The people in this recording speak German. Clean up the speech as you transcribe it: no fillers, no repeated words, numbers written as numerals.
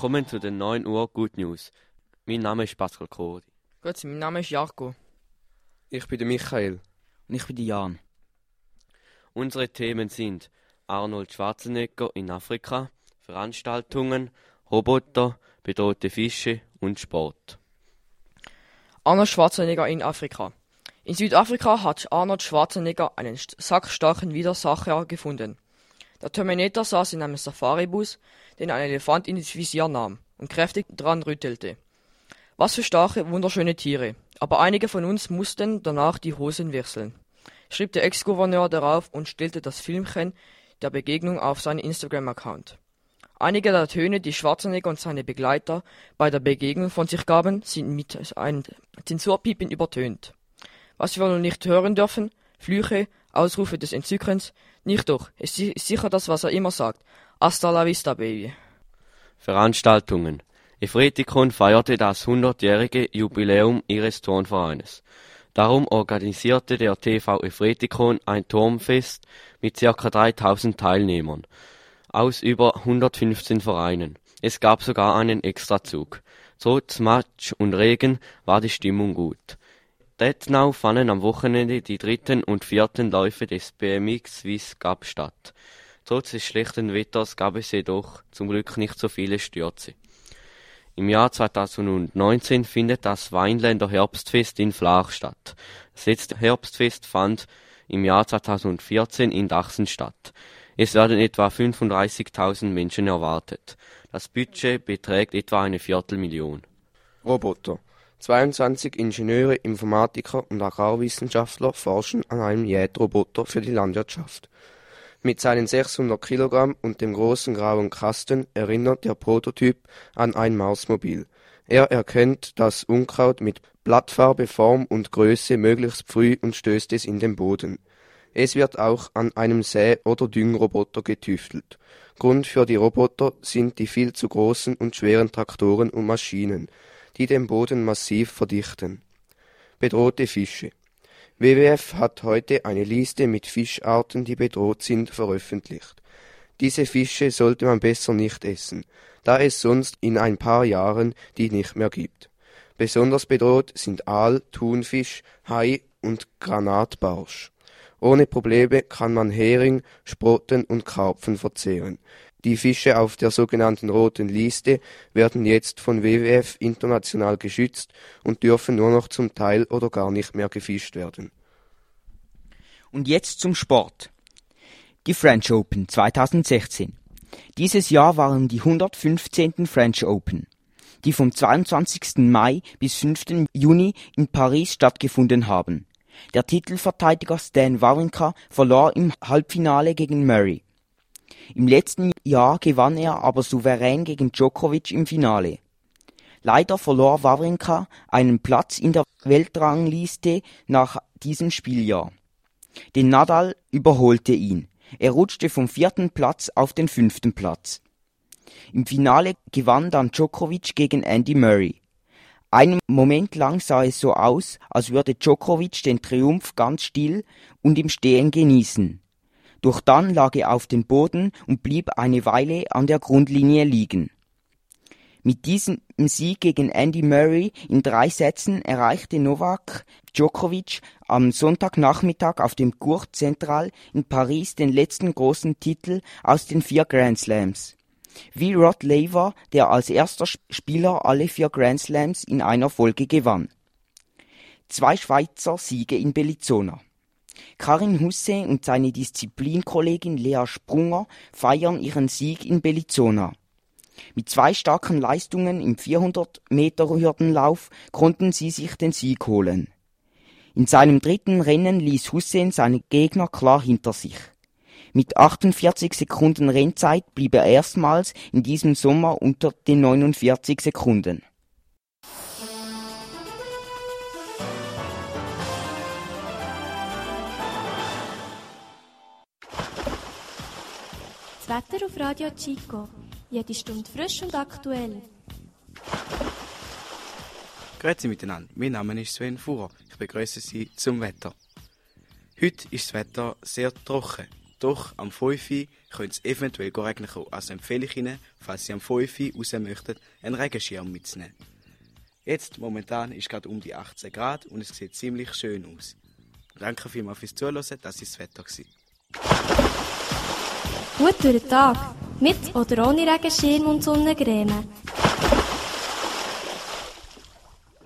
Willkommen zu den 9 Uhr Good News. Mein Name ist Pascal Kohli. Grüezi, mein Name ist Jarko. Ich bin der Michael. Und ich bin der Jan. Unsere Themen sind Arnold Schwarzenegger in Afrika, Veranstaltungen, Roboter, bedrohte Fische und Sport. Arnold Schwarzenegger in Afrika. In Südafrika hat Arnold Schwarzenegger einen sackstarken Widersacher gefunden. Der Terminator saß in einem Safaribus, den ein Elefant ins Visier nahm und kräftig dran rüttelte. Was für starke, wunderschöne Tiere. Aber einige von uns mussten danach die Hosen wechseln, schrieb der Ex-Gouverneur darauf und stellte das Filmchen der Begegnung auf seinen Instagram-Account. Einige der Töne, die Schwarzenegger und seine Begleiter bei der Begegnung von sich gaben, sind mit einem Zensurpiepen übertönt. Was wir noch nicht hören dürfen: Flüche, Ausrufe des Entzückens. Nicht doch, es ist sicher das, was er immer sagt. Hasta la vista, Baby. Veranstaltungen. Efretikon feierte das 100-jährige Jubiläum ihres Turnvereines. Darum organisierte der TV Efretikon ein Turnfest mit ca. 3000 Teilnehmern aus über 115 Vereinen. Es gab sogar einen Extrazug. Trotz Matsch und Regen war die Stimmung gut. Detnau fanden am Wochenende die 3. und 4. Läufe des BMX Swiss Cup statt. Trotz des schlechten Wetters gab es jedoch zum Glück nicht so viele Stürze. Im Jahr 2019 findet das Weinländer Herbstfest in Flach statt. Das letzte Herbstfest fand im Jahr 2014 in Dachsen statt. Es werden etwa 35.000 Menschen erwartet. Das Budget beträgt etwa 250.000. Roboter. 22 Ingenieure, Informatiker und Agrarwissenschaftler forschen an einem Jätroboter für die Landwirtschaft. Mit seinen 600 Kilogramm und dem großen grauen Kasten erinnert der Prototyp an ein Marsmobil. Er erkennt das Unkraut mit Blattfarbe, Form und Größe möglichst früh und stößt es in den Boden. Es wird auch an einem Säe- oder Düngroboter getüftelt. Grund für die Roboter sind die viel zu großen und schweren Traktoren und Maschinen, die den Boden massiv verdichten. Bedrohte Fische. WWF hat heute eine Liste mit Fischarten, die bedroht sind, veröffentlicht. Diese Fische sollte man besser nicht essen, da es sonst in ein paar Jahren die nicht mehr gibt. Besonders bedroht sind Aal, Thunfisch, Hai und Granatbarsch. Ohne Probleme kann man Hering, Sprotten und Karpfen verzehren. Die Fische auf der sogenannten roten Liste werden jetzt von WWF international geschützt und dürfen nur noch zum Teil oder gar nicht mehr gefischt werden. Und jetzt zum Sport. Die French Open 2016. Dieses Jahr waren die 115. French Open, die vom 22. Mai bis 5. Juni in Paris stattgefunden haben. Der Titelverteidiger Stan Wawrinka verlor im Halbfinale gegen Murray. Im letzten Jahr gewann er aber souverän gegen Djokovic im Finale. Leider verlor Wawrinka einen Platz in der Weltrangliste nach diesem Spieljahr. Denn Nadal überholte ihn. Er rutschte vom 4. Platz auf den 5. Platz. Im Finale gewann dann Djokovic gegen Andy Murray. Einen Moment lang sah es so aus, als würde Djokovic den Triumph ganz still und im Stehen genießen. Doch dann lag er auf dem Boden und blieb eine Weile an der Grundlinie liegen. Mit diesem Sieg gegen Andy Murray in 3 Sätzen erreichte Novak Djokovic am Sonntagnachmittag auf dem Cours Central in Paris den letzten großen Titel aus den 4 Grand Slams. Wie Rod Laver, der als erster Spieler alle 4 Grand Slams in einer Folge gewann. 2 Schweizer Siege in Bellinzona. Karin Husse und seine Disziplinkollegin Lea Sprunger feiern ihren Sieg in Bellinzona. Mit 2 starken Leistungen im 400-Meter-Hürdenlauf konnten sie sich den Sieg holen. In seinem 3. Rennen ließ Hussein seine Gegner klar hinter sich. Mit 48 Sekunden Rennzeit blieb er erstmals in diesem Sommer unter den 49 Sekunden. Das Wetter auf Radio Chico. Jede Stunde frisch und aktuell. Grüezi miteinander, mein Name ist Sven Fuhrer. Ich begrüße Sie zum Wetter. Heute ist das Wetter sehr trocken. Doch am 5 Uhr könnte es eventuell regnen kommen. Also empfehle ich Ihnen, falls Sie am 5 Uhr raus möchten, einen Regenschirm mitzunehmen. Jetzt, momentan, ist gerade um die 18 Grad und es sieht ziemlich schön aus. Danke vielmals fürs Zuhören, das war das Wetter. Gut durch den Tag. Mit oder ohne Regenschirm und Sonnencreme.